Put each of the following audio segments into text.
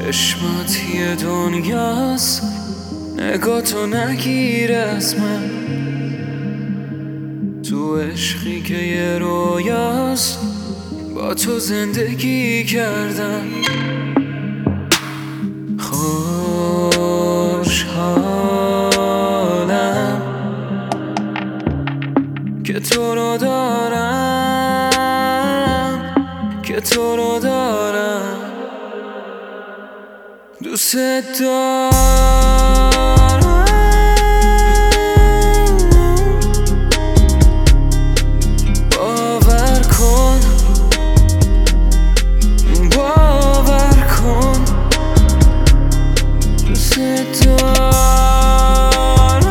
چشمات یه دنیاست، نگاه تو نگیر از من. تو عشقی که یه رویاست، با تو زندگی کردم. خوشحالم که تو رو دارم، که تو رو دارم. دوست دارم. باور کن، باور کن. دوست دارم.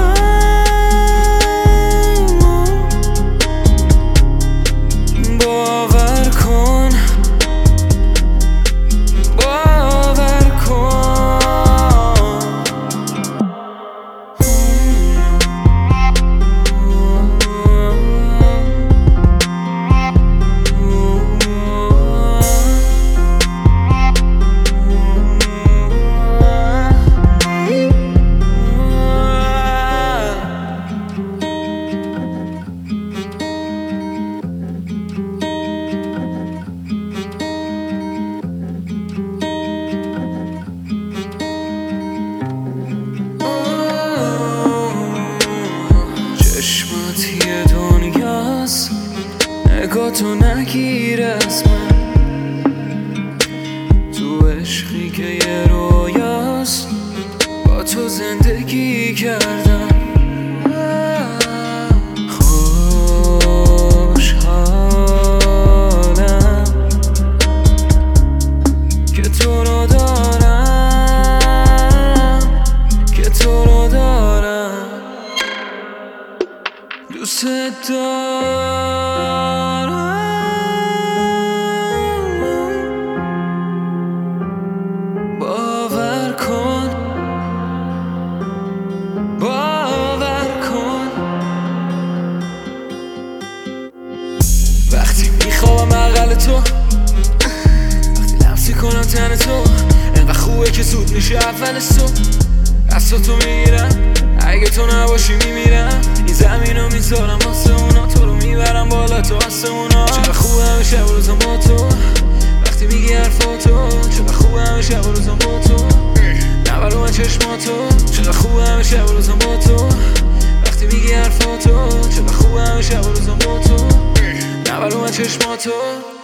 باور کن، باور کن. چشمات یه دنیاست، نگاه تو نگیر از من. تو عشقی که یه رویاست، با تو زندگی کردم. خوشحالم که تو رو دارم، که تو رو دارم. دوست دارم. باور کن، باور کن. وقتی میخوام بغل تو، وقتی لمسی کنم تن تو، انقدر خوبه که زود میشه اول صبح. دستاتو میگیرم، اگه تو نباشی میمیرم. این زمینو میذارم واسه اونا، تو رو میبرم بالا تو آسمونا. چقدر خوبه همه شب و روزم با تو، وقتی میگی حرفاتو. چقدر خوبه همه شب و روزم با تو، نبرو من چشماتو. چقدر خوبه همه شب و روزم با تو، وقتی میگی حرفاتو. چقدر خوبه همه شب و روزم با تو، نبرو من چشماتو.